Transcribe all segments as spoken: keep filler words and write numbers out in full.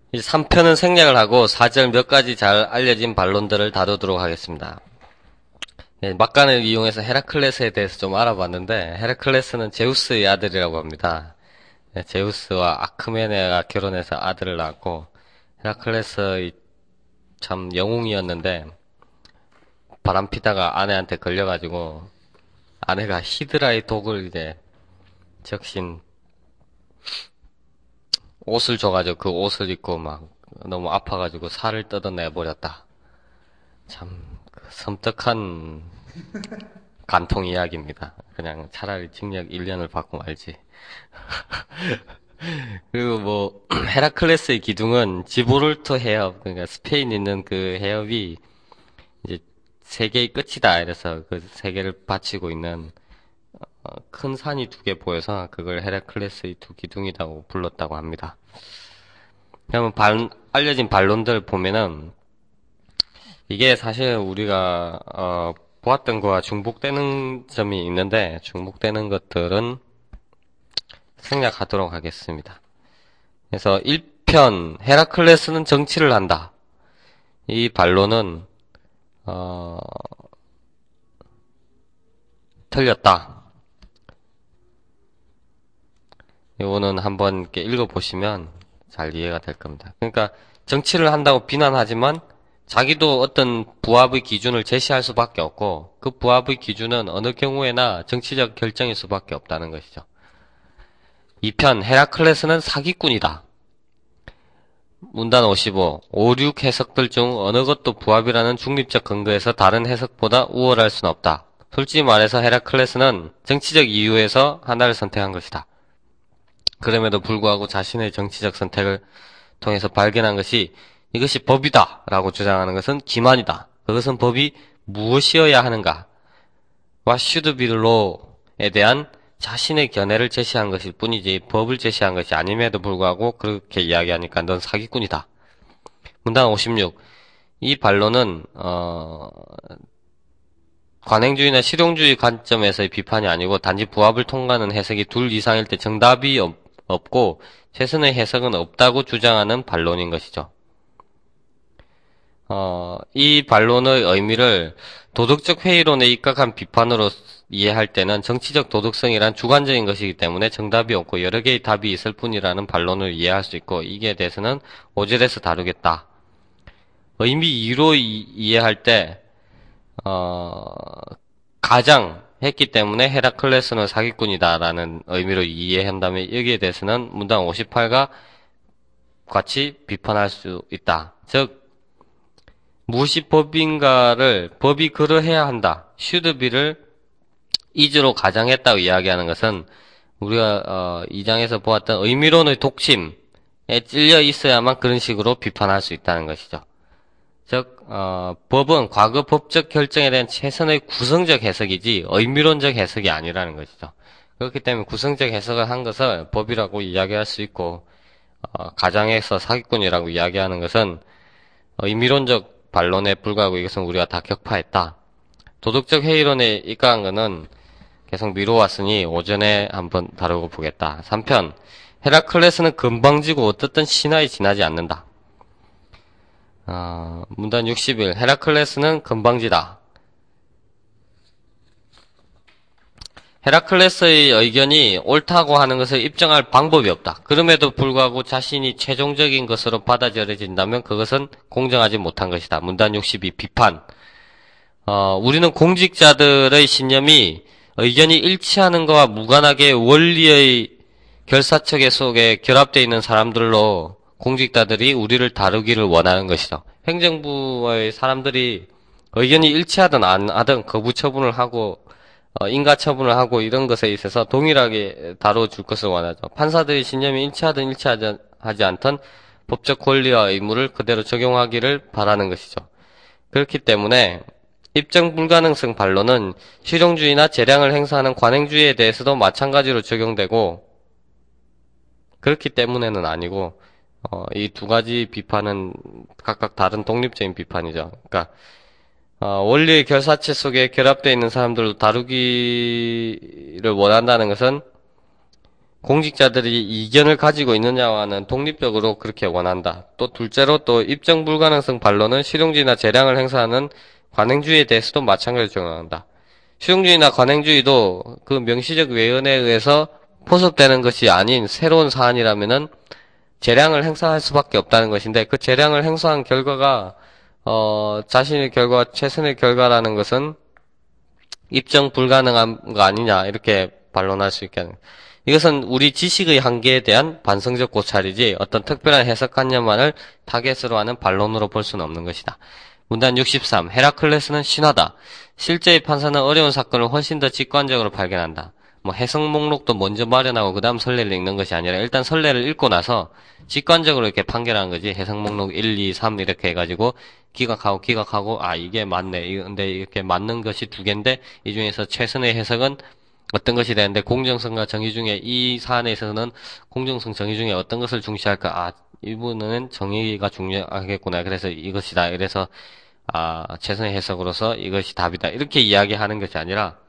이 삼 편은 생략을 하고 사 절 몇 가지 잘 알려진 반론들을 다루도록 하겠습니다. 예, 막간을 이용해서 헤라클레스에 대해서 좀 알아봤는데, 헤라클레스는 제우스의 아들이라고 합니다. 예, 제우스와 아크메네가 결혼해서 아들을 낳았고, 헤라클레스의 참 영웅이었는데 바람피다가 아내한테 걸려가지고 아내가 히드라의 독을 이제 적신 옷을 줘가지고 그 옷을 입고 막 너무 아파가지고 살을 뜯어내버렸다. 참 섬뜩한 간통 이야기입니다. 그냥 차라리 징역 일 년을 받고 말지. 그리고 뭐 헤라클레스의 기둥은 지브롤터 해협, 그러니까 스페인 있는 그 해협이 이제 세계의 끝이다. 이래서 그 세계를 바치고 있는 어, 큰 산이 두 개 보여서 그걸 헤라클레스의 두 기둥이라고 불렀다고 합니다. 그러면 발, 알려진 반론들 보면은 이게 사실 우리가 어, 보았던 거와 중복되는 점이 있는데 중복되는 것들은 생략하도록 하겠습니다. 그래서 일 편 헤라클레스는 정치를 한다. 이 반론은 어, 틀렸다. 이거는 한번 이렇게 읽어보시면 잘 이해가 될 겁니다. 그러니까 정치를 한다고 비난하지만 자기도 어떤 부합의 기준을 제시할 수밖에 없고 그 부합의 기준은 어느 경우에나 정치적 결정일 수밖에 없다는 것이죠. 이 편 헤라클레스는 사기꾼이다. 문단 오십오. 오, 육 해석들 중 어느 것도 부합이라는 중립적 근거에서 다른 해석보다 우월할 수는 없다. 솔직히 말해서 헤라클레스는 정치적 이유에서 하나를 선택한 것이다. 그럼에도 불구하고 자신의 정치적 선택을 통해서 발견한 것이 이것이 법이다 라고 주장하는 것은 기만이다. 그것은 법이 무엇이어야 하는가 와 should be law에 대한 자신의 견해를 제시한 것일 뿐이지 법을 제시한 것이 아님에도 불구하고 그렇게 이야기하니까 넌 사기꾼이다. 문단 오십육. 이 반론은 어... 관행주의나 실용주의 관점에서의 비판이 아니고 단지 부합을 통과하는 해석이 둘 이상일 때 정답이 없, 없고 최선의 해석은 없다고 주장하는 반론인 것이죠. 어, 이 반론의 의미를 도덕적 회의론에 입각한 비판으로 이해할 때는 정치적 도덕성이란 주관적인 것이기 때문에 정답이 없고 여러 개의 답이 있을 뿐이라는 반론을 이해할 수 있고 이게 대해서는 오 절에서 다루겠다. 의미 이로 이, 이해할 때 어, 가장 했기 때문에 헤라클레스는 사기꾼이다라는 의미로 이해한다면 여기에 대해서는 문단 오십팔과 같이 비판할 수 있다. 즉 무엇이 법인가를 법이 그러해야 한다. should be를 is로 가정했다고 이야기하는 것은 우리가 어, 이 장에서 보았던 의미론의 독심에 찔려 있어야만 그런 식으로 비판할 수 있다는 것이죠. 즉 어, 법은 과거 법적 결정에 대한 최선의 구성적 해석이지 의미론적 해석이 아니라는 것이죠. 그렇기 때문에 구성적 해석을 한 것을 법이라고 이야기할 수 있고 어, 가정에서 사기꾼이라고 이야기하는 것은 의미론적 반론에 불과하고 이것은 우리가 다 격파했다. 도덕적 회의론에 입각한 것은 계속 미뤄왔으니 오전에 한번 다루고 보겠다. 삼 편 헤라클레스는 금방지고 어떻든 신하에 지나지 않는다. 어, 문단 육십일. 헤라클레스는 금방지다. 헤라클레스의 의견이 옳다고 하는 것을 입증할 방법이 없다. 그럼에도 불구하고 자신이 최종적인 것으로 받아들여진다면 그것은 공정하지 못한 것이다. 문단 육십이. 비판. 어, 우리는 공직자들의 신념이 의견이 일치하는 것과 무관하게 원리의 결사체계 속에 결합되어 있는 사람들로 공직자들이 우리를 다루기를 원하는 것이죠. 행정부의 사람들이 의견이 일치하든 안 하든 거부 처분을 하고 어, 인가 처분을 하고 이런 것에 있어서 동일하게 다뤄줄 것을 원하죠. 판사들의 신념이 일치하든 일치하지 하지 않든 법적 권리와 의무를 그대로 적용하기를 바라는 것이죠. 그렇기 때문에 입증 불가능성 반론은 실용주의나 재량을 행사하는 관행주의에 대해서도 마찬가지로 적용되고 그렇기 때문에는 아니고 어, 이 두 가지 비판은 각각 다른 독립적인 비판이죠. 그러니까 어, 원리의 결사체 속에 결합되어 있는 사람들도 다루기를 원한다는 것은 공직자들이 이견을 가지고 있느냐와는 독립적으로 그렇게 원한다. 또 둘째로 또 입증 불가능성 반론은 실용주의나 재량을 행사하는 관행주의에 대해서도 마찬가지로 적용한다. 실용주의나 관행주의도 그 명시적 외연에 의해서 포섭되는 것이 아닌 새로운 사안이라면은 재량을 행사할 수밖에 없다는 것인데, 그 재량을 행사한 결과가 어 자신의 결과, 최선의 결과라는 것은 입증 불가능한 거 아니냐, 이렇게 반론할 수 있게 하는 거예요. 이것은 우리 지식의 한계에 대한 반성적 고찰이지 어떤 특별한 해석관념만을 타겟으로 하는 반론으로 볼 수는 없는 것이다. 문단 육십삼. 헤라클레스는 신화다. 실제의 판사는 어려운 사건을 훨씬 더 직관적으로 발견한다. 뭐 해석 목록도 먼저 마련하고 그 다음 선례를 읽는 것이 아니라 일단 선례를 읽고 나서 직관적으로 이렇게 판결하는 거지. 해석 목록 일, 이, 삼 이렇게 해가지고 기각하고 기각하고 아 이게 맞네. 근데 이렇게 맞는 것이 두 개인데 이 중에서 최선의 해석은 어떤 것이 되는데 공정성과 정의 중에 이 사안에 있어서는 공정성 정의 중에 어떤 것을 중시할까? 아, 이분은 정의가 중요하겠구나. 그래서 이것이다. 그래서 아, 최선의 해석으로서 이것이 답이다. 이렇게 이야기하는 것이 아니라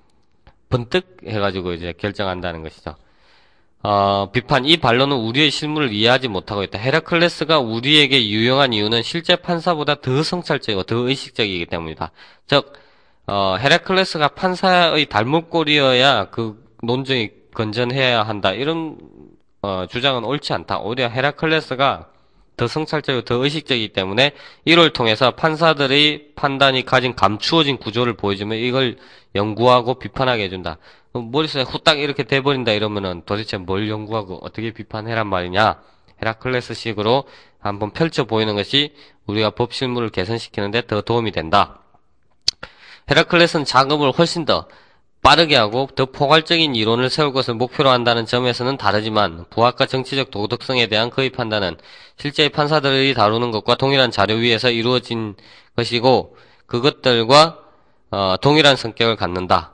번뜩 해가지고 이제 결정한다는 것이죠. 어, 비판. 이 반론은 우리의 실물을 이해하지 못하고 있다. 헤라클레스가 우리에게 유용한 이유는 실제 판사보다 더 성찰적이고 더 의식적이기 때문이다. 즉 어, 헤라클레스가 판사의 달목골이어야 그 논쟁이 건전해야 한다. 이런, 어, 주장은 옳지 않다. 오히려 헤라클레스가 더 성찰적이고 더 의식적이기 때문에 이를 통해서 판사들의 판단이 가진 감추어진 구조를 보여주면 이걸 연구하고 비판하게 해준다. 머릿속에 후딱 이렇게 돼버린다 이러면은 도대체 뭘 연구하고 어떻게 비판해란 말이냐. 헤라클레스식으로 한번 펼쳐 보이는 것이 우리가 법실물을 개선시키는데 더 도움이 된다. 헤라클레스는 작업을 훨씬 더 빠르게 하고 더 포괄적인 이론을 세울 것을 목표로 한다는 점에서는 다르지만 부학과 정치적 도덕성에 대한 그의 판단은 실제의 판사들이 다루는 것과 동일한 자료 위에서 이루어진 것이고 그것들과 어, 동일한 성격을 갖는다.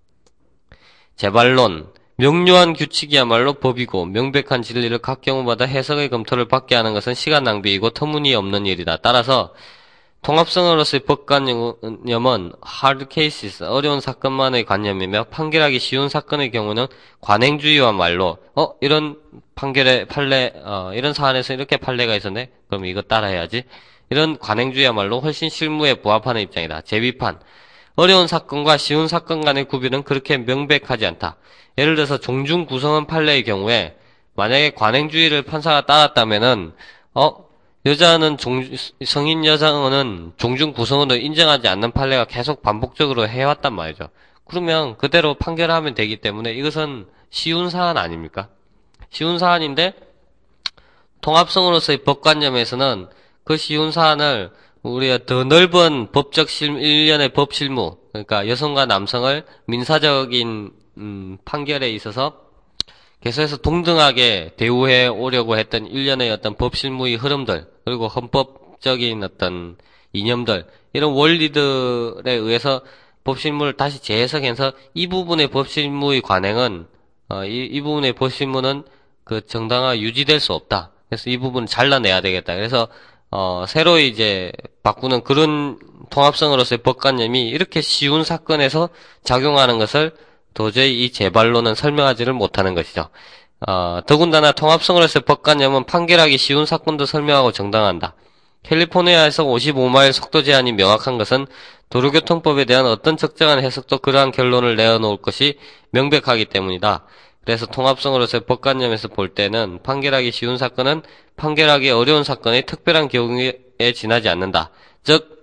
재반론. 명료한 규칙이야말로 법이고 명백한 진리를 각 경우마다 해석의 검토를 받게 하는 것은 시간 낭비이고 터무니없는 일이다. 따라서 통합성으로서의 법관념은 hard cases, 어려운 사건만의 관념이며 판결하기 쉬운 사건의 경우는 관행주의와 말로 어 이런 판결의 판례 어 이런 사안에서 이렇게 판례가 있었네? 그럼 이거 따라해야지. 이런 관행주의야말로 훨씬 실무에 부합하는 입장이다. 재비판. 어려운 사건과 쉬운 사건 간의 구별은 그렇게 명백하지 않다. 예를 들어서 종중 구성원 판례의 경우에 만약에 관행주의를 판사가 따랐다면은 어 여자는 종, 성인 여성은 종중 구성원을 인정하지 않는 판례가 계속 반복적으로 해왔단 말이죠. 그러면 그대로 판결하면 되기 때문에 이것은 쉬운 사안 아닙니까? 쉬운 사안인데 통합성으로서의 법관념에서는 그 쉬운 사안을 우리가 더 넓은 법적 실, 일련의 법실무, 그러니까 여성과 남성을 민사적인 음, 판결에 있어서 계속해서 동등하게 대우해 오려고 했던 일련의 어떤 법실무의 흐름들, 그리고 헌법적인 어떤 이념들, 이런 원리들에 의해서 법실무를 다시 재해석해서 이 부분의 법실무의 관행은, 어, 이, 이 부분의 법실무는 그 정당화 유지될 수 없다. 그래서 이 부분을 잘라내야 되겠다. 그래서, 어, 새로 이제 바꾸는 그런 통합성으로서의 법관념이 이렇게 쉬운 사건에서 작용하는 것을 도저히 이 재발로는 설명하지를 못하는 것이죠. 어, 더군다나 통합성으로서의 법관념은 판결하기 쉬운 사건도 설명하고 정당한다. 캘리포니아에서 오십오 마일 속도 제한이 명확한 것은 도로교통법에 대한 어떤 적정한 해석도 그러한 결론을 내어놓을 것이 명백하기 때문이다. 그래서 통합성으로서의 법관념에서 볼 때는 판결하기 쉬운 사건은 판결하기 어려운 사건의 특별한 경우에 지나지 않는다. 즉,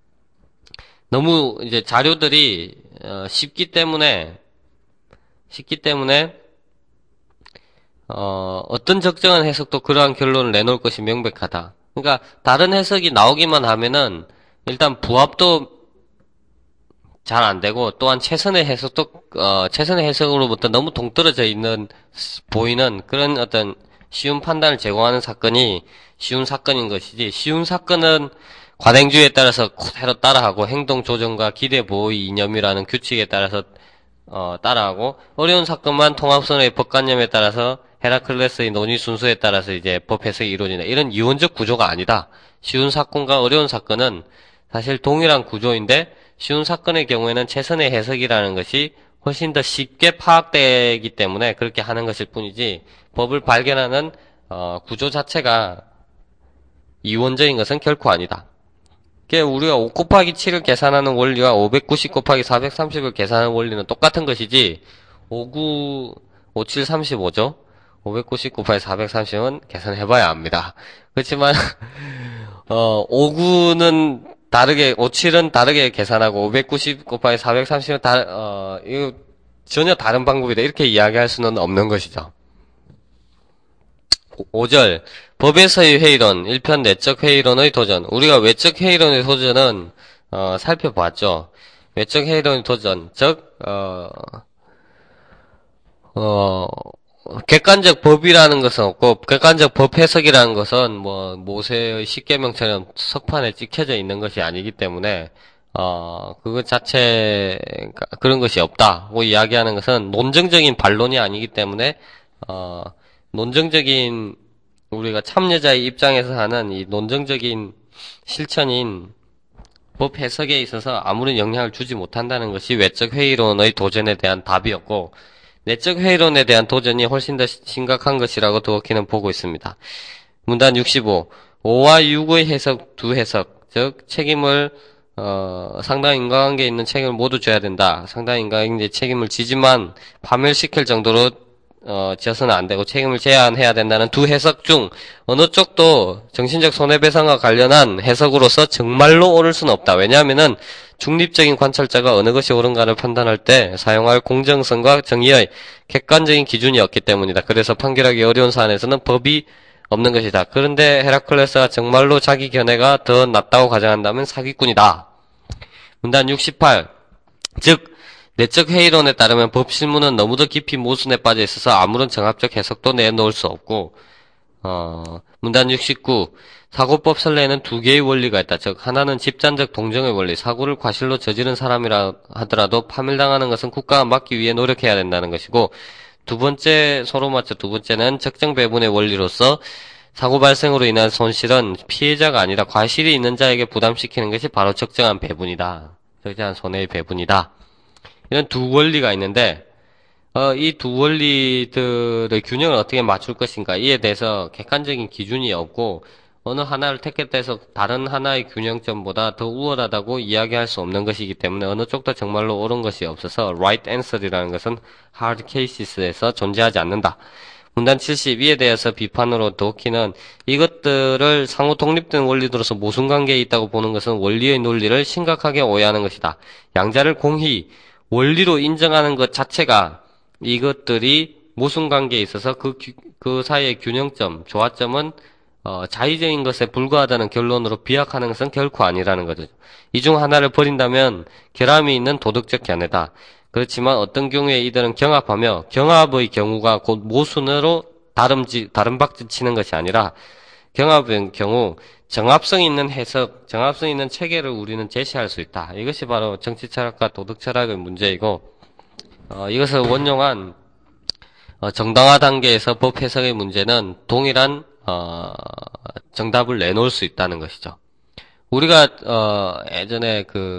너무 이제 자료들이 어, 쉽기 때문에 쉽기 때문에 어, 어떤 적정한 해석도 그러한 결론을 내놓을 것이 명백하다. 그러니까 다른 해석이 나오기만 하면은 일단 부합도 잘 안 되고 또한 최선의 해석도 어, 최선의 해석으로부터 너무 동떨어져 있는 보이는 그런 어떤 쉬운 판단을 제공하는 사건이 쉬운 사건인 것이지, 쉬운 사건은 관행주의에 따라서 그대로 따라하고 행동 조정과 기대 보호의 이념이라는 규칙에 따라서 어, 따라하고, 어려운 사건만 통합선의 법관념에 따라서 헤라클레스의 논의 순서에 따라서 이제 법 해석이 이루어진다. 이런 이원적 구조가 아니다. 쉬운 사건과 어려운 사건은 사실 동일한 구조인데 쉬운 사건의 경우에는 최선의 해석이라는 것이 훨씬 더 쉽게 파악되기 때문에 그렇게 하는 것일 뿐이지 법을 발견하는 어, 구조 자체가 이원적인 것은 결코 아니다. 우리가 오 곱하기 칠을 계산하는 원리와 오백구십 곱하기 사백삼십을 계산하는 원리는 똑같은 것이지 오구, 오칠, 삼십오죠. 오백구십 곱하기 사백삼십은 계산해봐야 합니다. 그렇지만 어, 오구는 다르게, 오십칠은 다르게 계산하고 오백구십 곱하기 사백삼십은 다, 어, 이거 전혀 다른 방법이다. 이렇게 이야기할 수는 없는 것이죠. 오 절 법에서의 회의론, 일 편 내적 회의론의 도전. 우리가 외적 회의론의 도전은 어, 살펴봤죠. 외적 회의론의 도전, 즉 어, 어, 객관적 법이라는 것은 없고 객관적 법 해석이라는 것은 뭐 모세의 십계명처럼 석판에 찍혀져 있는 것이 아니기 때문에 어, 그것 자체 그런 것이 없다고 이야기하는 것은 논증적인 반론이 아니기 때문에 어, 논증적인 우리가 참여자의 입장에서 하는 이 논증적인 실천인 법 해석에 있어서 아무런 영향을 주지 못한다는 것이 외적 회의론의 도전에 대한 답이었고 내적 회의론에 대한 도전이 훨씬 더 심각한 것이라고 도어키는 보고 있습니다. 문단 육십오. 오와 육의 해석 두 해석, 즉 책임을 어, 상당한 인과관계에 있는 책임을 모두 져야 된다. 상당한 인과관계에 책임을 지지만 파멸시킬 정도로 어, 지어서는 안 되고 책임을 제한해야 된다는 두 해석 중 어느 쪽도 정신적 손해배상과 관련한 해석으로서 정말로 옳을 수는 없다. 왜냐하면은 중립적인 관찰자가 어느 것이 옳은가를 판단할 때 사용할 공정성과 정의의 객관적인 기준이 없기 때문이다. 그래서 판결하기 어려운 사안에서는 법이 없는 것이다. 그런데 헤라클레스가 정말로 자기 견해가 더 낫다고 가정한다면 사기꾼이다. 문단 육십팔. 즉 내적 회의론에 따르면 법실문은 너무도 깊이 모순에 빠져 있어서 아무런 정합적 해석도 내놓을 수 없고 어, 문단 육십구. 사고법 선례에는 두 개의 원리가 있다. 즉 하나는 집단적 동정의 원리, 사고를 과실로 저지른 사람이라 하더라도 파멸당하는 것은 국가가 막기 위해 노력해야 된다는 것이고 두 번째, 서로 맞춰 두 번째는 적정 배분의 원리로서 사고 발생으로 인한 손실은 피해자가 아니라 과실이 있는 자에게 부담시키는 것이 바로 적정한 배분이다. 적정한 손해의 배분이다. 이런 두 원리가 있는데 어, 이 두 원리들의 균형을 어떻게 맞출 것인가 이에 대해서 객관적인 기준이 없고 어느 하나를 택했다 해서 다른 하나의 균형점보다 더 우월하다고 이야기할 수 없는 것이기 때문에 어느 쪽도 정말로 옳은 것이 없어서 right answer이라는 것은 hard cases에서 존재하지 않는다. 문단 칠십. 이에 대해서 비판으로 도키는 이것들을 상호 독립된 원리로서 모순관계에 있다고 보는 것은 원리의 논리를 심각하게 오해하는 것이다. 양자를 공히 원리로 인정하는 것 자체가 이것들이 모순관계에 있어서 그, 그 사이의 균형점, 조화점은 어, 자의적인 것에 불과하다는 결론으로 비약하는 것은 결코 아니라는 거죠. 이 중 하나를 버린다면 결함이 있는 도덕적 견해다. 그렇지만 어떤 경우에 이들은 경합하며 경합의 경우가 곧 모순으로 다름지, 다름박질 치는 것이 아니라 경합의 경우 정합성 있는 해석, 정합성 있는 체계를 우리는 제시할 수 있다. 이것이 바로 정치철학과 도덕철학의 문제이고 어, 이것을 원용한 어, 정당화 단계에서 법 해석의 문제는 동일한 어, 정답을 내놓을 수 있다는 것이죠. 우리가 어, 예전에 그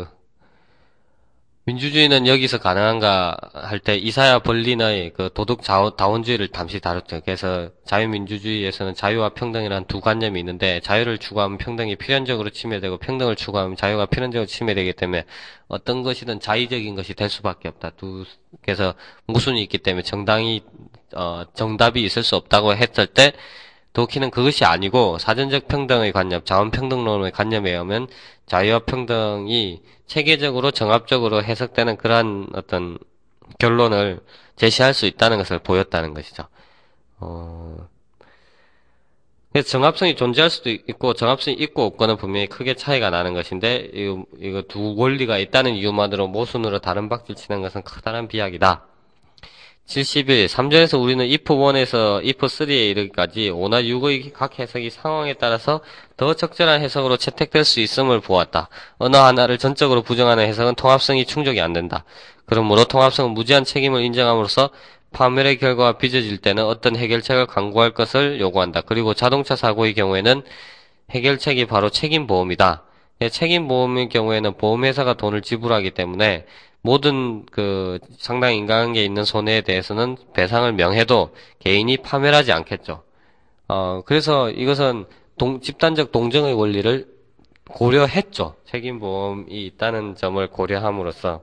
민주주의는 여기서 가능한가 할 때 이사야 벌린의 그 도덕 다원주의를 잠시 다뤘죠. 그래서 자유민주주의에서는 자유와 평등이라는 두 관념이 있는데 자유를 추구하면 평등이 필연적으로 침해되고 평등을 추구하면 자유가 필연적으로 침해되기 때문에 어떤 것이든 자의적인 것이 될 수밖에 없다. 두 그래서 모순이 있기 때문에 정당이 어, 정답이 있을 수 없다고 했을 때 도키는 그것이 아니고 사전적 평등의 관념, 자원평등론의 관념에 의하면 자유와 평등이 체계적으로 정합적으로 해석되는 그러한 어떤 결론을 제시할 수 있다는 것을 보였다는 것이죠. 어... 그래서 정합성이 존재할 수도 있고 정합성이 있고 없고는 분명히 크게 차이가 나는 것인데 이거, 이거 두 원리가 있다는 이유만으로 모순으로 다른 박질 치는 것은 커다란 비약이다. 칠십일. 삼 절에서 우리는 if 일에서 if 삼에 이르기까지 오나 육의 각 해석이 상황에 따라서 더 적절한 해석으로 채택될 수 있음을 보았다. 어느 하나를 전적으로 부정하는 해석은 통합성이 충족이 안 된다. 그러므로 통합성은 무제한 책임을 인정함으로써 파멸의 결과가 빚어질 때는 어떤 해결책을 강구할 것을 요구한다. 그리고 자동차 사고의 경우에는 해결책이 바로 책임보험이다. 책임보험의 경우에는 보험회사가 돈을 지불하기 때문에 모든 그 상당 인간관계에 있는 손해에 대해서는 배상을 명해도 개인이 파멸하지 않겠죠. 어, 그래서 이것은 동, 집단적 동정의 원리를 고려했죠. 책임보험이 있다는 점을 고려함으로써.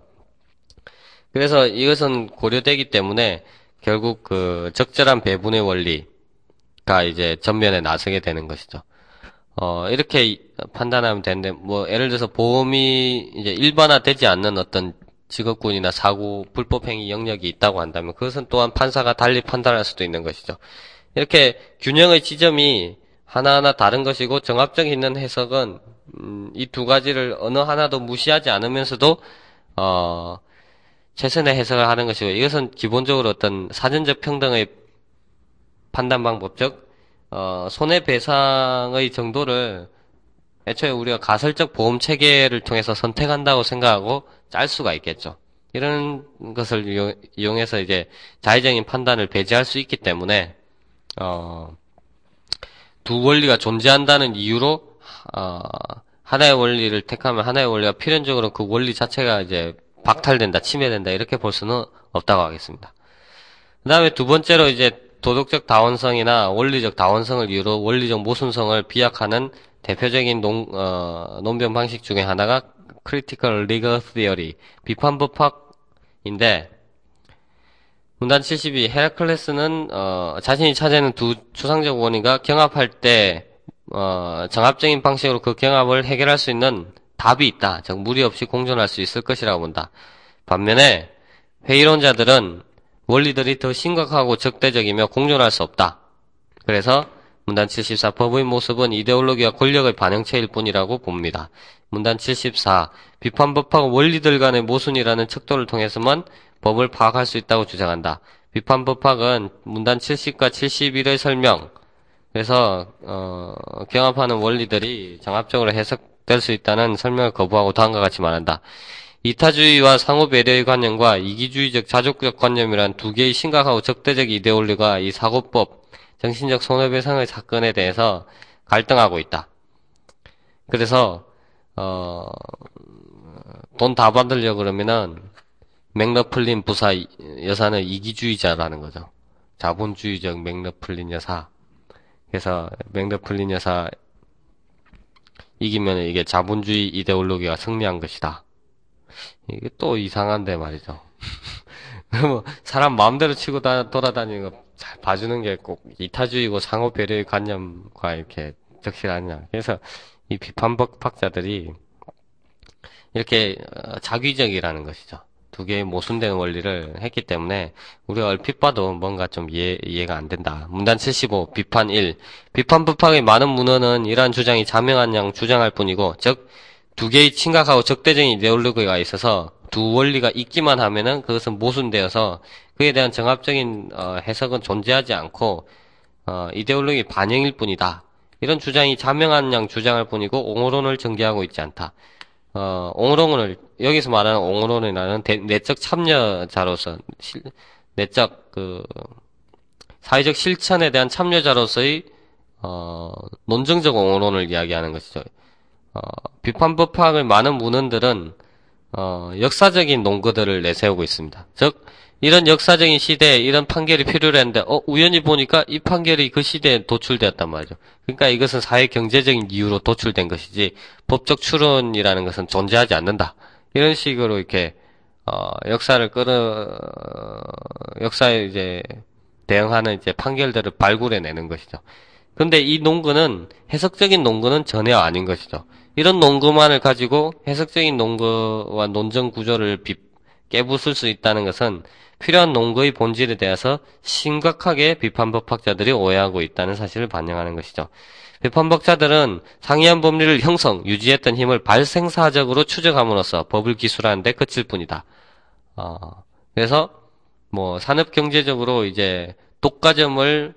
그래서 이것은 고려되기 때문에 결국 그 적절한 배분의 원리가 이제 전면에 나서게 되는 것이죠. 어, 이렇게 판단하면 되는데, 뭐, 예를 들어서 보험이 이제 일반화되지 않는 어떤 직업군이나 사고, 불법행위 영역이 있다고 한다면 그것은 또한 판사가 달리 판단할 수도 있는 것이죠. 이렇게 균형의 지점이 하나하나 다른 것이고 정합적 있는 해석은 음, 이 두 가지를 어느 하나도 무시하지 않으면서도 어, 최선의 해석을 하는 것이고 이것은 기본적으로 어떤 사전적 평등의 판단 방법적 어, 손해배상의 정도를 애초에 우리가 가설적 보험 체계를 통해서 선택한다고 생각하고 짤 수가 있겠죠. 이런 것을 이용, 이용해서 이제 자의적인 판단을 배제할 수 있기 때문에 어, 두 원리가 존재한다는 이유로 어, 하나의 원리를 택하면 하나의 원리가 필연적으로 그 원리 자체가 이제 박탈된다, 침해된다 이렇게 볼 수는 없다고 하겠습니다. 그 다음에 두 번째로 이제 도덕적 다원성이나 원리적 다원성을 이유로 원리적 모순성을 비약하는 대표적인 논, 어, 논변 방식 중에 하나가 Critical Legal Theory, 비판법학인데 문단 칠십이 헤라클레스는 어, 자신이 찾아내는 두 추상적 원인과 경합할 때 어, 정합적인 방식으로 그 경합을 해결할 수 있는 답이 있다. 즉 무리 없이 공존할 수 있을 것이라고 본다. 반면에 회의론자들은 원리들이 더 심각하고 적대적이며 공존할 수 없다. 그래서 문단 칠십사 법의 모습은 이데올로기와 권력의 반영체일 뿐이라고 봅니다. 문단 칠십사 비판법하고 원리들 간의 모순이라는 척도를 통해서만 법을 파악할 수 있다고 주장한다. 비판법학은 문단 칠십과 칠십일의 설명, 그래서 어, 경합하는 원리들이 정합적으로 해석될 수 있다는 설명을 거부하고 다음과 같이 말한다. 이타주의와 상호배려의 관념과 이기주의적 자족적 관념이란 두 개의 심각하고 적대적 이데올리가 이 사고법, 정신적 손해배상의 사건에 대해서 갈등하고 있다. 그래서 어, 돈 다 받으려고 그러면은 맥러플린 부사 여사는 이기주의자라는 거죠. 자본주의적 맥러플린 여사. 그래서 맥러플린 여사 이기면 이게 자본주의 이데올로기가 승리한 것이다. 이게 또 이상한데 말이죠. 뭐 사람 마음대로 치고 다, 돌아다니는 거 잘 봐주는 게 꼭 이타주의고 상호 배려의 관념과 이렇게 적실하냐. 그래서 이 비판법학자들이 이렇게 자기적이라는 것이죠. 두 개의 모순된 원리를 했기 때문에 우리가 얼핏 봐도 뭔가 좀 이해, 이해가 안 된다. 문단 칠십오 비판 일 비판법학의 많은 문헌은 이러한 주장이 자명한 양 주장할 뿐이고 즉 두 개의 심각하고 적대적인 이데올로기가 있어서 두 원리가 있기만 하면은 그것은 모순되어서 그에 대한 정합적인 어, 해석은 존재하지 않고 어, 이데올로기 반영일 뿐이다. 이런 주장이 자명한 양 주장할 뿐이고 옹호론을 전개하고 있지 않다. 어, 옹호론을 여기서 말하는 옹호론이라는 대, 내적 참여자로서 실, 내적 그 사회적 실천에 대한 참여자로서의 어, 논증적 옹호론을 이야기하는 것이죠. 어, 비판법학의 많은 문헌들은 어, 역사적인 논거들을 내세우고 있습니다. 즉 이런 역사적인 시대에 이런 판결이 필요로 했는데 어 우연히 보니까 이 판결이 그 시대에 도출되었단 말이죠. 그러니까 이것은 사회 경제적인 이유로 도출된 것이지 법적 추론이라는 것은 존재하지 않는다. 이런 식으로 이렇게 어, 역사를 끌어 역사에 이제 대응하는 이제 판결들을 발굴해내는 것이죠. 근데 이 논거는 해석적인 논거는 전혀 아닌 것이죠. 이런 논거만을 가지고 해석적인 논거와 논정 구조를 비, 깨부술 수 있다는 것은 필요한 논거의 본질에 대해서 심각하게 비판법학자들이 오해하고 있다는 사실을 반영하는 것이죠. 비판법자들은 상이한 법리를 형성, 유지했던 힘을 발생사적으로 추적함으로써 법을 기술하는 데 그칠 뿐이다. 어, 그래서 뭐 산업경제적으로 이제 독과점을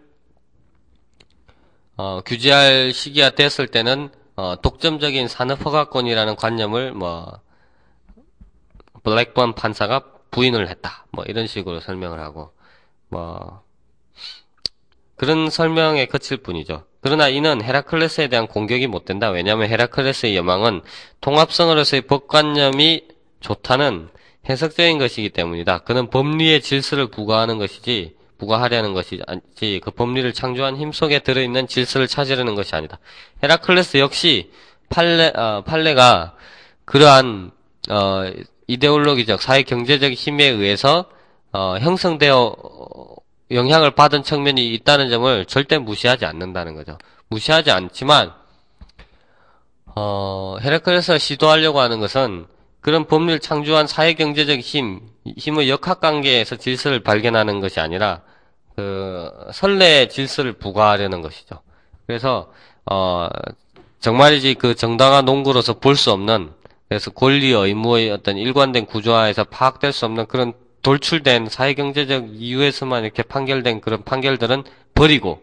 어, 규제할 시기가 됐을 때는 어, 독점적인 산업허가권이라는 관념을 뭐 블랙번 판사가 부인을 했다. 뭐 이런 식으로 설명을 하고 뭐 그런 설명에 그칠 뿐이죠. 그러나 이는 헤라클레스에 대한 공격이 못 된다. 왜냐하면 헤라클레스의 여망은 통합성으로서의 법관념이 좋다는 해석적인 것이기 때문이다. 그는 법리의 질서를 부과하는 것이지, 부과하려는 것이지, 그 법리를 창조한 힘 속에 들어있는 질서를 찾으려는 것이 아니다. 헤라클레스 역시 팔레, 어, 팔레가 그러한, 어, 이데올로기적, 사회 경제적 힘에 의해서, 어, 형성되어, 영향을 받은 측면이 있다는 점을 절대 무시하지 않는다는 거죠. 무시하지 않지만, 어, 헤라클레스가 시도하려고 하는 것은 그런 법리를 창조한 사회경제적 힘, 힘의 역학관계에서 질서를 발견하는 것이 아니라 그 선례의 질서를 부과하려는 것이죠. 그래서 어, 정말이지 그 정당한 논구로서 볼 수 없는, 그래서 권리 의무의 어떤 일관된 구조화에서 파악될 수 없는 그런 돌출된 사회경제적 이유에서만 이렇게 판결된 그런 판결들은 버리고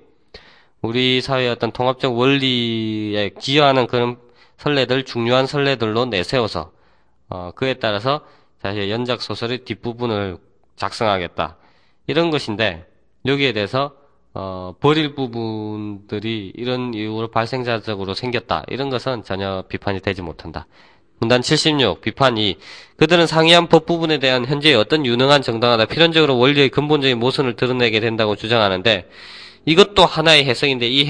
우리 사회의 어떤 통합적 원리에 기여하는 그런 선례들, 중요한 선례들로 내세워서 어, 그에 따라서 사실 연작 소설의 뒷부분을 작성하겠다, 이런 것인데, 여기에 대해서 어, 버릴 부분들이 이런 이유로 발생자적으로 생겼다, 이런 것은 전혀 비판이 되지 못한다. 문단 칠십육, 비판 이. 그들은 상이한 법 부분에 대한 현재의 어떤 유능한 정당하다, 필연적으로 원리의 근본적인 모순을 드러내게 된다고 주장하는데, 이것도 하나의 해석인데, 이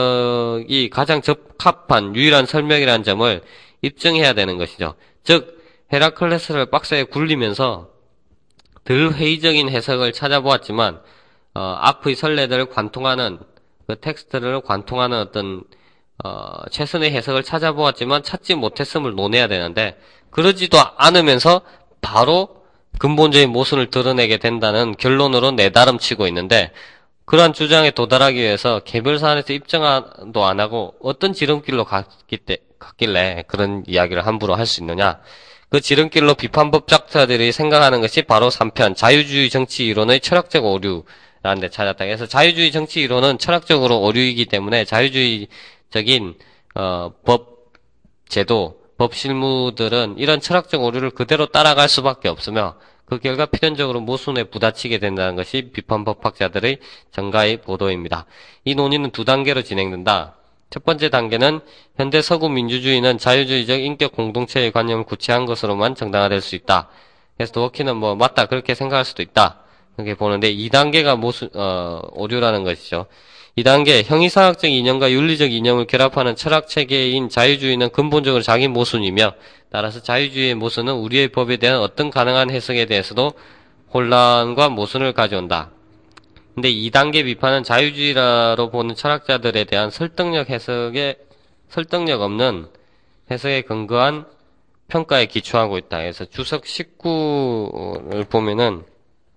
해석이 가장 적합한 유일한 설명이라는 점을 입증해야 되는 것이죠. 즉, 헤라클레스를 박스에 굴리면서 덜 회의적인 해석을 찾아보았지만, 어, 앞의 선례들을 관통하는, 그 텍스트를 관통하는 어떤, 어, 최선의 해석을 찾아보았지만 찾지 못했음을 논해야 되는데, 그러지도 않으면서 바로 근본적인 모순을 드러내게 된다는 결론으로 내다름치고 있는데, 그러한 주장에 도달하기 위해서 개별 사안에서 입증도 안 하고 어떤 지름길로 갔기 때, 갔길래 그런 이야기를 함부로 할 수 있느냐. 그 지름길로 비판법작자들이 생각하는 것이 바로 삼 편 자유주의 정치 이론의 철학적 오류라는 데 찾았다. 그래서 자유주의 정치 이론은 철학적으로 오류이기 때문에 자유주의적인 어, 법 제도, 법 실무들은 이런 철학적 오류를 그대로 따라갈 수밖에 없으며, 그 결과 필연적으로 모순에 부딪히게 된다는 것이 비판법학자들의 전가의 보도입니다. 이 논의는 두 단계로 진행된다. 첫 번째 단계는 현대 서구 민주주의는 자유주의적 인격 공동체의 관념을 구체한 것으로만 정당화될 수 있다. 그래서 도어키는 뭐 맞다 그렇게 생각할 수도 있다, 이렇게 보는데, 이 단계가 모순 어, 오류라는 것이죠. 이 단계, 형이상학적 이념과 윤리적 이념을 결합하는 철학체계인 자유주의는 근본적으로 자기 모순이며, 따라서 자유주의의 모순은 우리의 법에 대한 어떤 가능한 해석에 대해서도 혼란과 모순을 가져온다. 근데 이 단계 비판은 자유주의라로 보는 철학자들에 대한 설득력 해석에, 설득력 없는 해석에 근거한 평가에 기초하고 있다. 그래서 주석 십구를 보면은,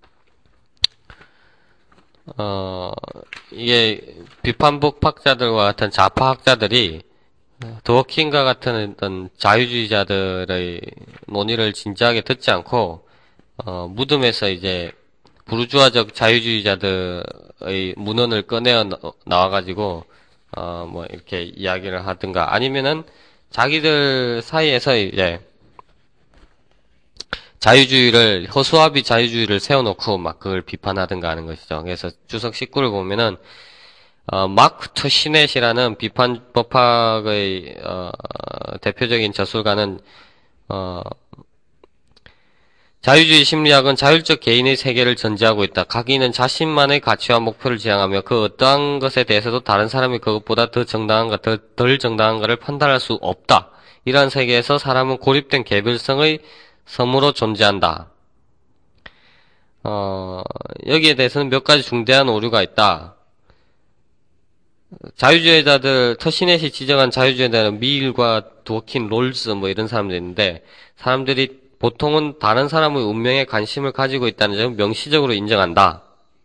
어, 이게 비판법학자들과 같은 좌파학자들이 도어킨과 같은 어떤 자유주의자들의 논의를 진지하게 듣지 않고, 어, 무덤에서 이제 부르주아적 자유주의자들의 문헌을 꺼내어 나와가지고, 어, 뭐, 이렇게 이야기를 하든가, 아니면은 자기들 사이에서 이제 자유주의를, 허수아비 자유주의를 세워놓고 막 그걸 비판하든가 하는 것이죠. 그래서 주석 십구를 보면은, 어, 마크 터시넷이라는 비판법학의, 어, 대표적인 저술가는, 어, 자유주의 심리학은 자율적 개인의 세계를 전제하고 있다. 각인은 자신만의 가치와 목표를 지향하며 그 어떠한 것에 대해서도 다른 사람이 그것보다 더 정당한가, 더, 덜 정당한가를 판단할 수 없다. 이러한 세계에서 사람은 고립된 개별성의 섬으로 존재한다. 어, 여기에 대해서는 몇 가지 중대한 오류가 있다. 자유주의자들, 터시넷이 지정한 자유주의자는 밀과 도어킨, 롤스 뭐 이런 사람들이 있는데, 사람들이 보통은 다른 사람의 운명에 관심을 가지고 있다는 점을 명시적으로 인정한다.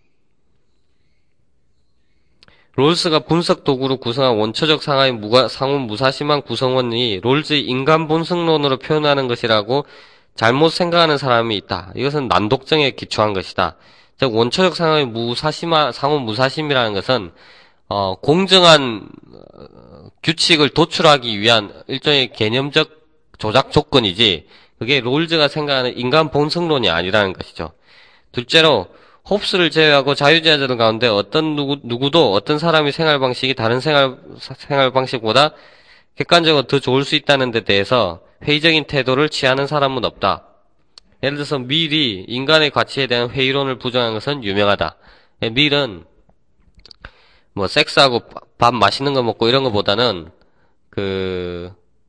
롤스가 분석 도구로 구성한 원초적 상하의 무가, 상호 무사심한 구성원이 롤스의 인간 본성론으로 표현하는 것이라고 잘못 생각하는 사람이 있다. 이것은 난독증에 기초한 것이다. 즉 원초적 상하의 무사심한 상호 무사심이라는 것은 어, 공정한 규칙을 도출하기 위한 일종의 개념적 조작 조건이지, 그게 롤즈가 생각하는 인간 본성론이 아니라는 것이죠. 둘째로, 홉스를 제외하고 자유주의자들 가운데 어떤 누구, 누구도 어떤 사람의 생활 방식이 다른 생활, 생활 방식보다 객관적으로 더 좋을 수 있다는 데 대해서 회의적인 태도를 취하는 사람은 없다. 예를 들어서 밀이 인간의 가치에 대한 회의론을 부정한 것은 유명하다. 밀은 뭐 섹스하고 밥 맛있는 거 먹고 이런 거보다는 그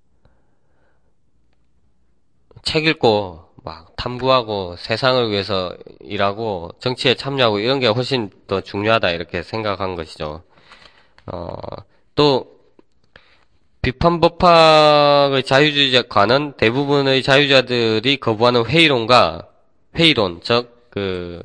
책 읽고 막 탐구하고 세상을 위해서 일하고 정치에 참여하고 이런 게 훨씬 더 중요하다 이렇게 생각한 것이죠. 어, 또 비판법학의 자유주의자과는 대부분의 자유주의자들이 거부하는 회의론과 회의론, 즉 그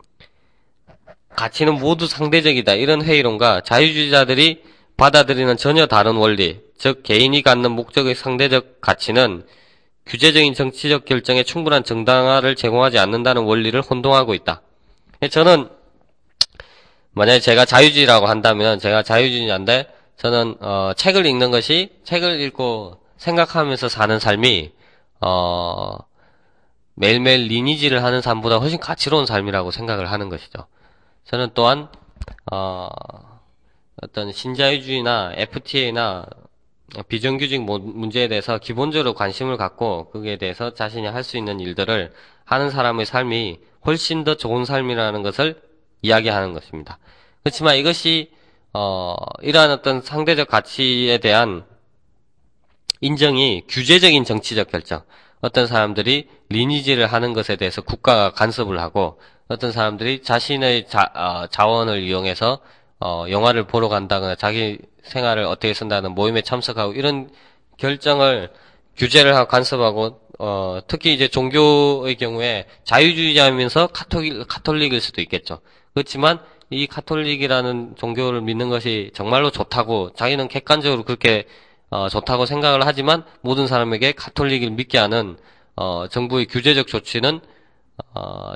가치는 모두 상대적이다 이런 회의론과 자유주의자들이 받아들이는 전혀 다른 원리, 즉 개인이 갖는 목적의 상대적 가치는 규제적인 정치적 결정에 충분한 정당화를 제공하지 않는다는 원리를 혼동하고 있다. 저는 만약에 제가 자유주의라고 한다면 제가 자유주의자인데 저는 어 책을 읽는 것이 책을 읽고 생각하면서 사는 삶이 어 매일매일 리니지를 하는 삶보다 훨씬 가치로운 삶이라고 생각을 하는 것이죠. 저는 또한 어 어떤 신자유주의나 에프티에이나 비정규직 문제에 대해서 기본적으로 관심을 갖고 거기에 대해서 자신이 할 수 있는 일들을 하는 사람의 삶이 훨씬 더 좋은 삶이라는 것을 이야기하는 것입니다. 그렇지만 이것이 어 이러한 어떤 상대적 가치에 대한 인정이 규제적인 정치적 결정, 어떤 사람들이 리니지를 하는 것에 대해서 국가가 간섭을 하고 어떤 사람들이 자신의 자, 어, 자원을 이용해서 어, 영화를 보러 간다거나 자기 생활을 어떻게 쓴다는 모임에 참석하고 이런 결정을 규제를 하고 간섭하고 어, 특히 이제 종교의 경우에 자유주의자이면서 카톨릭, 카톨릭일 수도 있겠죠. 그렇지만 이 카톨릭이라는 종교를 믿는 것이 정말로 좋다고 자기는 객관적으로 그렇게 어, 좋다고 생각을 하지만 모든 사람에게 카톨릭을 믿게 하는 어, 정부의 규제적 조치는 어,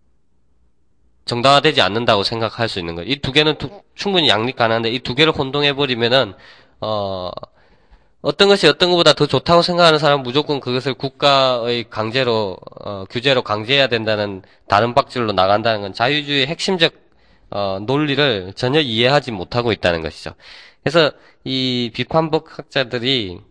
정당화되지 않는다고 생각할 수 있는 거예요. 이 두 개는 두, 충분히 양립 가능한데 이 두 개를 혼동해버리면은 어, 어떤 것이 어떤 것보다 더 좋다고 생각하는 사람은 무조건 그것을 국가의 강제로 어, 규제로 강제해야 된다는 다른 박질로 나간다는 건 자유주의의 핵심적 어, 논리를 전혀 이해하지 못하고 있다는 것이죠. 그래서 이 비판법학자들이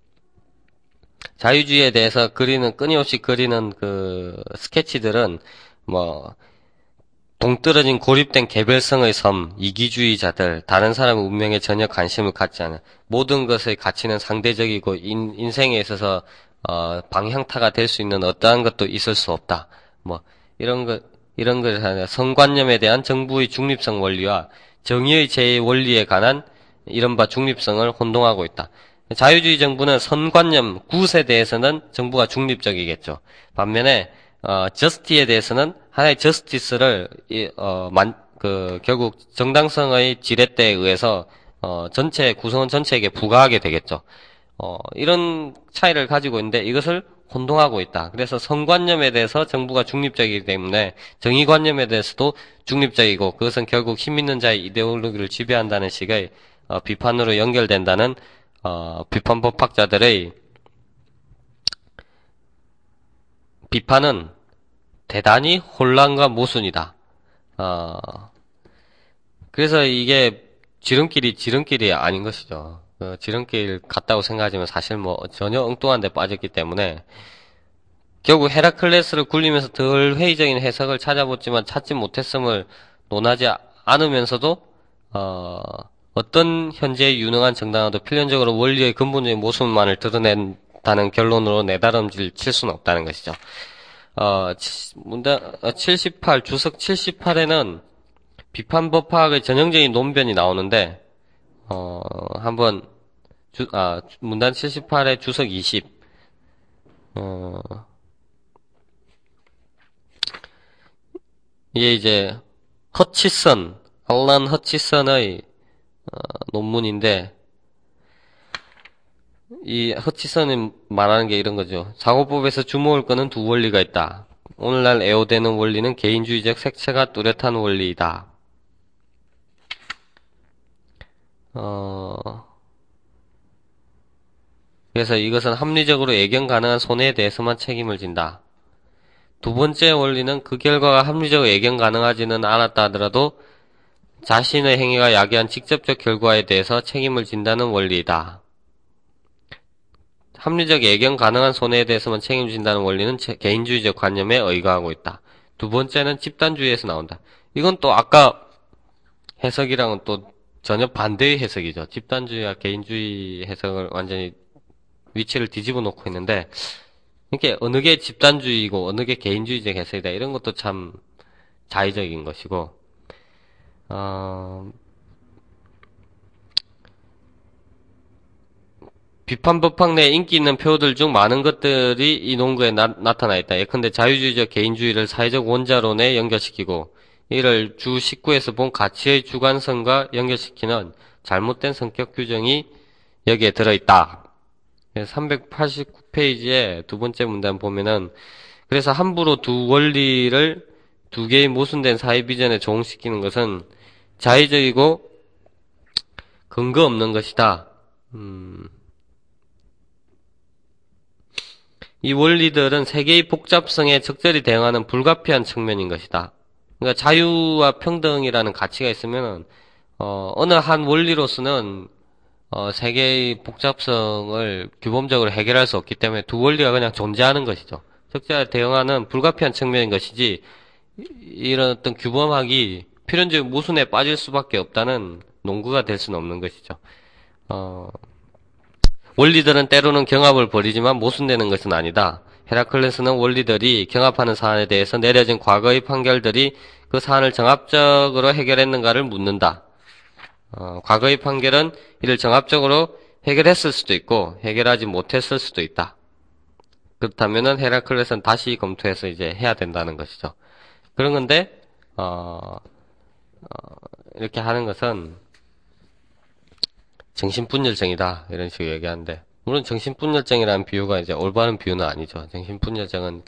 자유주의에 대해서 그리는 끊임없이 그리는 그 스케치들은 뭐 동떨어진 고립된 개별성의 섬, 이기주의자들, 다른 사람의 운명에 전혀 관심을 갖지 않은 모든 것의 가치는 상대적이고 인, 인생에 있어서 어, 방향타가 될 수 있는 어떠한 것도 있을 수 없다. 뭐 이런 것 이런 것을 성관념에 대한 정부의 중립성 원리와 정의의 제의 원리에 관한 이른바 중립성을 혼동하고 있다. 자유주의 정부는 선관념, 굿에 대해서는 정부가 중립적이겠죠. 반면에 어, 저스티에 대해서는 하나의 저스티스를 어, 만, 그 결국 정당성의 지렛대에 의해서 어, 전체 구성원 전체에게 부과하게 되겠죠. 어, 이런 차이를 가지고 있는데 이것을 혼동하고 있다. 그래서 성관념에 대해서 정부가 중립적이기 때문에 정의관념에 대해서도 중립적이고 그것은 결국 힘 있는 자의 이데올로기를 지배한다는 식의 어, 비판으로 연결된다는 어, 비판법학자들의 비판은 대단히 혼란과 모순이다. 어, 그래서 이게 지름길이 지름길이 아닌 것이죠. 그 지름길 같다고 생각하지만 사실 뭐 전혀 엉뚱한 데 빠졌기 때문에 결국 헤라클레스를 굴리면서 덜 회의적인 해석을 찾아보지만 찾지 못했음을 논하지 않으면서도 어, 어떤 현재의 유능한 정당화도 필연적으로 원리의 근본적인 모순만을 드러낸다는 결론으로 내다름질 칠 수는 없다는 것이죠. 어, 문단 칠십팔, 주석 칠십팔에는 비판법학의 전형적인 논변이 나오는데 어, 한번 주, 아, 문단 칠십팔의 주석 이십 어, 이게 이제 허치선, 알란 허치선의 어, 논문인데 이 허치선이 말하는 게 이런 거죠. 사고법에서 주목을 끄는 두 원리가 있다. 오늘날 애호되는 원리는 개인주의적 색채가 뚜렷한 원리이다. 어, 그래서 이것은 합리적으로 예견 가능한 손해에 대해서만 책임을 진다. 두 번째 원리는 그 결과가 합리적으로 예견 가능하지는 않았다 하더라도 자신의 행위가 야기한 직접적 결과에 대해서 책임을 진다는 원리이다. 합리적 예견 가능한 손해에 대해서만 책임진다는 원리는 개인주의적 관념에 의거하고 있다. 두 번째는 집단주의에서 나온다. 이건 또 아까 해석이랑은 또 전혀 반대의 해석이죠. 집단주의와 개인주의 해석을 완전히 위치를 뒤집어 놓고 있는데, 이게 어느 게 집단주의고 어느 게 개인주의적 해석이다. 이런 것도 참 자의적인 것이고, 어, 비판법학 내 인기 있는 표들 중 많은 것들이 이 논거에 나, 나타나 있다. 예컨대 자유주의적 개인주의를 사회적 원자론에 연결시키고 이를 주 십구에서 본 가치의 주관성과 연결시키는 잘못된 성격 규정이 여기에 들어있다. 삼백팔십구 페이지에 두 번째 문단 보면은 그래서 함부로 두 원리를 두 개의 모순된 사회 비전에 적용시키는 것은 자의적이고 근거 없는 것이다. 음... 이 원리들은 세계의 복잡성에 적절히 대응하는 불가피한 측면인 것이다. 그러니까 자유와 평등이라는 가치가 있으면 어, 어느 한 원리로서는 어, 세계의 복잡성을 규범적으로 해결할 수 없기 때문에 두 원리가 그냥 존재하는 것이죠. 적절히 대응하는 불가피한 측면인 것이지 이런 어떤 규범학이 필연적 모순에 빠질 수밖에 없다는 논거가 될 수는 없는 것이죠. 어, 원리들은 때로는 경합을 벌이지만 모순되는 것은 아니다. 헤라클레스는 원리들이 경합하는 사안에 대해서 내려진 과거의 판결들이 그 사안을 정합적으로 해결했는가를 묻는다. 어, 과거의 판결은 이를 정합적으로 해결했을 수도 있고 해결하지 못했을 수도 있다. 그렇다면은 헤라클레스는 다시 검토해서 이제 해야 된다는 것이죠. 그런 건데 어, 어, 이렇게 하는 것은 정신분열증이다 이런 식으로 얘기하는데, 물론 정신분열증이라는 비유가 이제 올바른 비유는 아니죠. 정신분열증은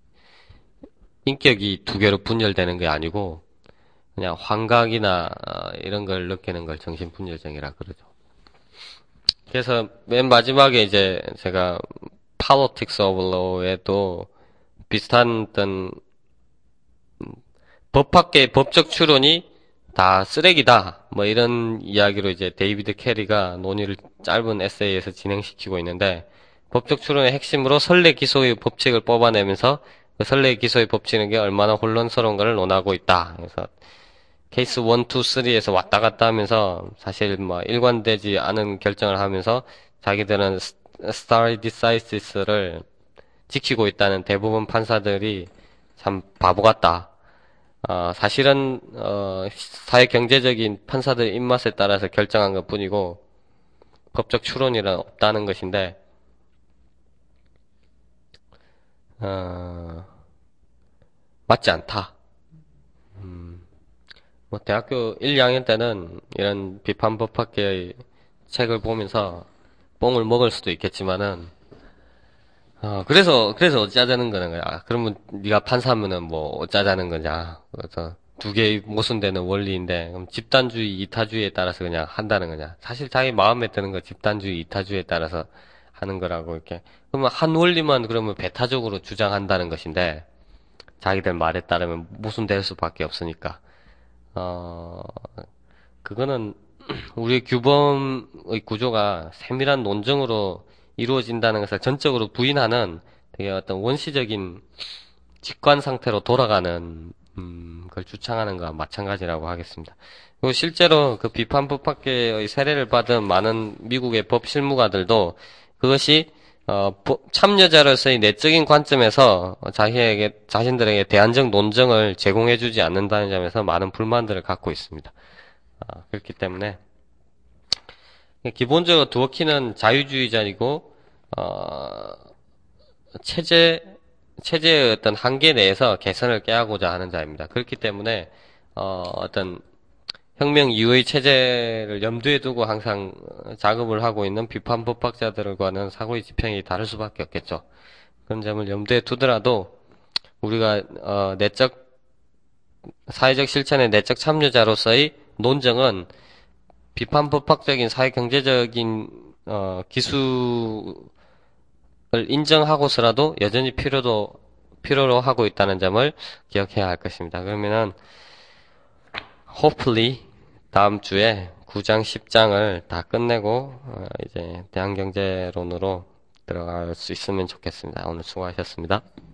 인격이 두 개로 분열되는 게 아니고 그냥 환각이나 이런 걸 느끼는 걸 정신분열증이라 그러죠. 그래서 맨 마지막에 이제 제가 Politics of Law에도 비슷한 어떤 법학계의 법적 추론이 다 쓰레기다. 뭐 이런 이야기로 이제 데이비드 캐리가 논의를 짧은 에세이에서 진행시키고 있는데, 법적 추론의 핵심으로 선례 기소의 법칙을 뽑아내면서 그 선례 기소의 법칙은 게 얼마나 혼란스러운가를 논하고 있다. 그래서 케이스 일, 이, 삼에서 왔다 갔다 하면서 사실 뭐 일관되지 않은 결정을 하면서 자기들은 stare decisis,를 지키고 있다는 대부분 판사들이 참 바보 같다. 어, 사실은 어, 사회 경제적인 판사들의 입맛에 따라서 결정한 것 뿐이고 법적 추론이란 없다는 것인데, 어, 맞지 않다. 음, 뭐 대학교 일, 이 학년 때는 이런 비판 법학계의 책을 보면서 뽕을 먹을 수도 있겠지만은, 어, 그래서, 그래서 어쩌자는 거는 거야. 그러면 네가 판사하면은 뭐 어쩌자는 거냐. 그래서 두 개의 모순되는 원리인데, 그럼 집단주의, 이타주의에 따라서 그냥 한다는 거냐. 사실 자기 마음에 드는 거 집단주의, 이타주의에 따라서 하는 거라고 이렇게. 그러면 한 원리만 그러면 배타적으로 주장한다는 것인데, 자기들 말에 따르면 모순될 수밖에 없으니까. 어, 그거는 우리의 규범의 구조가 세밀한 논증으로 이루어진다는 것을 전적으로 부인하는 되게 어떤 원시적인 직관 상태로 돌아가는 음, 걸 주창하는 것과 마찬가지라고 하겠습니다. 그리고 실제로 그 비판 법학계의 세례를 받은 많은 미국의 법 실무가들도 그것이 어, 참여자로서의 내적인 관점에서 자신에게 자신들에게 대안적 논증을 제공해주지 않는다는 점에서 많은 불만들을 갖고 있습니다. 어, 그렇기 때문에 기본적으로 두어키는 자유주의자이고, 어, 체제, 체제의 어떤 한계 내에서 개선을 깨하고자 하는 자입니다. 그렇기 때문에, 어, 어떤 혁명 이후의 체제를 염두에 두고 항상 작업을 하고 있는 비판 법학자들과는 사고의 지평이 다를 수밖에 없겠죠. 그런 점을 염두에 두더라도, 우리가, 어, 내적, 사회적 실천의 내적 참여자로서의 논정은 비판 법학적인 사회 경제적인 어, 기술을 인정하고서라도 여전히 필요도 필요로 하고 있다는 점을 기억해야 할 것입니다. 그러면은 hopefully 다음 주에 구 장 십 장을 다 끝내고 어, 이제 대한경제론으로 들어갈 수 있으면 좋겠습니다. 오늘 수고하셨습니다.